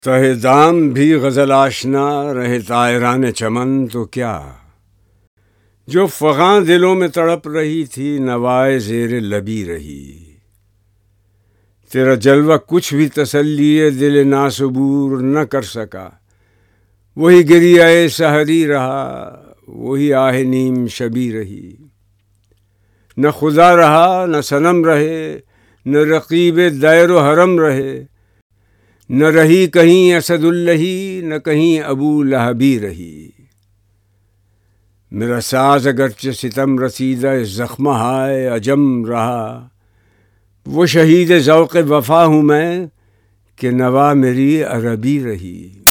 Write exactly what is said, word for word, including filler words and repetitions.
तहे दाम भी गज़ल आशना रहे तायरान चमन तो क्या, जो फ़ग़ां दिलों में तड़प रही थी नवाए ज़ेरे लबी रही। तेरा जलवा कुछ भी तसल्लीए दिल नासबूर न कर सका, वही गिरियाए सहरी रहा, वही आहे नीम शबी रही। न खुदा रहा न सनम रहे, न रकीब दैर हरम रहे, न रही कहीं असदुल्लही न कहीं अबू लहबी रही। मेरा साज अगरचे सितम रसीदा ज़ख्म हाय अजम रहा, वो शहीद ज़ौक़ वफ़ा हूँ मैं कि नवा मेरी अरबी रही।